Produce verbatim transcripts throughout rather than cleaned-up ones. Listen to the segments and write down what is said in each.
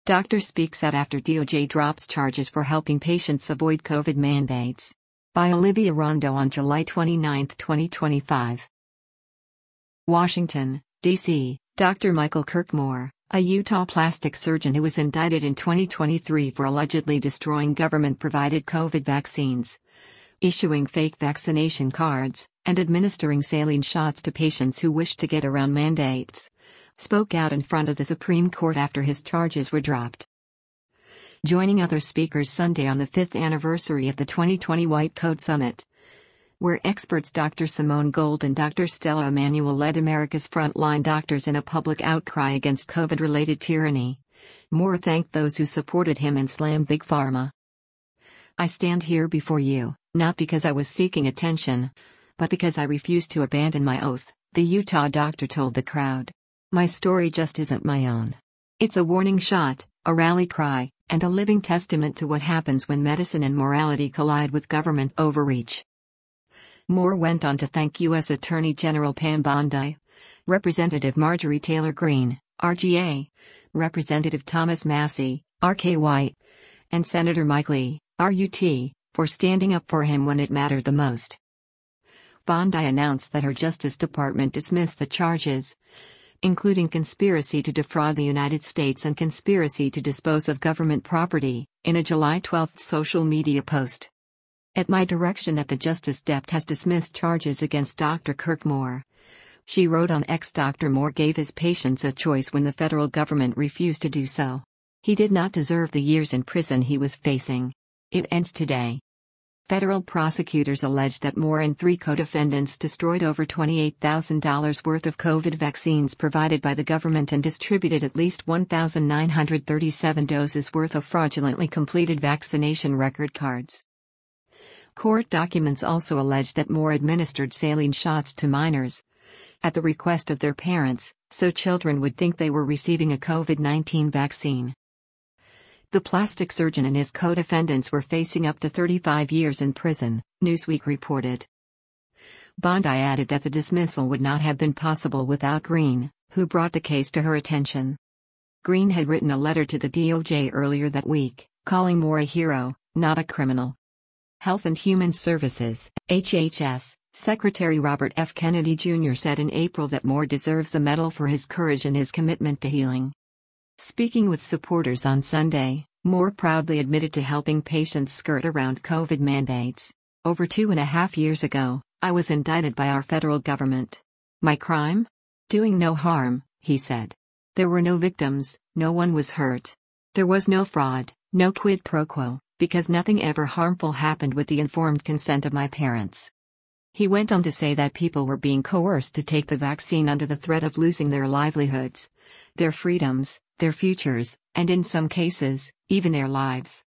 Doctor speaks out after D O J drops charges for helping patients avoid COVID mandates. By Olivia Rondo on July twenty-ninth, twenty twenty-five. Washington, D C Doctor Michael Kirkmore, a Utah plastic surgeon who was indicted in twenty twenty-three for allegedly destroying government-provided COVID vaccines, issuing fake vaccination cards, and administering saline shots to patients who wished to get around mandates, spoke out in front of the Supreme Court after his charges were dropped. Joining other speakers Sunday on the fifth anniversary of the twenty twenty White Coat Summit, where experts Doctor Simone Gold and Doctor Stella Immanuel led America's frontline doctors in a public outcry against COVID-related tyranny, Moore thanked those who supported him and slammed Big Pharma. "I stand here before you, not because I was seeking attention, but because I refused to abandon my oath," the Utah doctor told the crowd. "My story just isn't my own. It's a warning shot, a rally cry, and a living testament to what happens when medicine and morality collide with government overreach." Moore went on to thank U S Attorney General Pam Bondi, Representative Marjorie Taylor Greene, R G A, Representative Thomas Massie, R K Y, and Senator Mike Lee, R U T, for standing up for him when it mattered the most. Bondi announced that her Justice Department dismissed the charges, including conspiracy to defraud the United States and conspiracy to dispose of government property, in a July twelfth social media post. "At my direction at the Justice Dep has dismissed charges against Doctor Kirkmore," she wrote on X. Doctor Moore gave his patients a choice when the federal government refused to do so. "He did not deserve the years in prison he was facing. It ends today." Federal prosecutors alleged that Moore and three co-defendants destroyed over twenty-eight thousand dollars worth of COVID vaccines provided by the government and distributed at least one thousand nine hundred thirty-seven doses worth of fraudulently completed vaccination record cards. Court documents also alleged that Moore administered saline shots to minors, at the request of their parents, so children would think they were receiving a COVID nineteen vaccine. The plastic surgeon and his co-defendants were facing up to thirty-five years in prison, Newsweek reported. Bondi added that the dismissal would not have been possible without Greene, who brought the case to her attention. Greene had written a letter to the D O J earlier that week, calling Moore a hero, not a criminal. Health and Human Services, H H S, Secretary Robert F. Kennedy Junior said in April that Moore deserves a medal for his courage and his commitment to healing. Speaking with supporters on Sunday, Moore proudly admitted to helping patients skirt around COVID mandates. "Over two and a half years ago, I was indicted by our federal government. My crime? Doing no harm," he said. "There were no victims, no one was hurt. There was no fraud, no quid pro quo, because nothing ever harmful happened with the informed consent of my parents." He went on to say that people were being coerced to take the vaccine under the threat of losing their livelihoods, their freedoms, their futures, and in some cases, even their lives.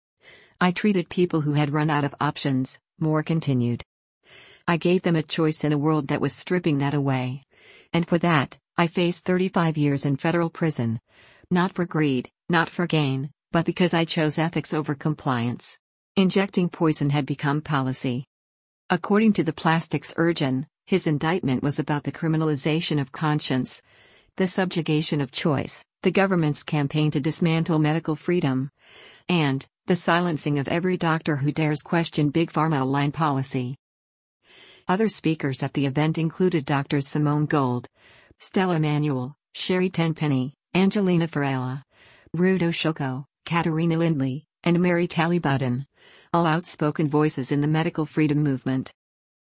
"I treated people who had run out of options," Moore continued. "I gave them a choice in a world that was stripping that away. And for that, I faced thirty-five years in federal prison. Not for greed, not for gain, but because I chose ethics over compliance. Injecting poison had become policy." According to the plastics surgeon, his indictment was about the criminalization of conscience, the subjugation of choice, the government's campaign to dismantle medical freedom, and the silencing of every doctor who dares question Big Pharma-aligned policy. Other speakers at the event included Doctors Simone Gold, Stella Immanuel, Sherry Tenpenny, Angelina Farella, Ruth Oshoko, Katarina Lindley, and Mary Talley Budden, all outspoken voices in the medical freedom movement.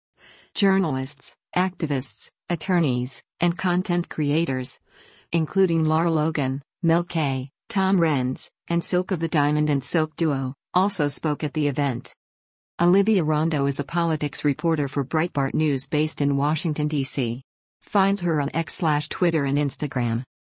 Journalists, activists, attorneys, and content creators, including Lara Logan, Mel K, Tom Renz, and Silk of the Diamond and Silk Duo, also spoke at the event. Olivia Rondo is a politics reporter for Breitbart News based in Washington, D C Find her on X slash Twitter and Instagram.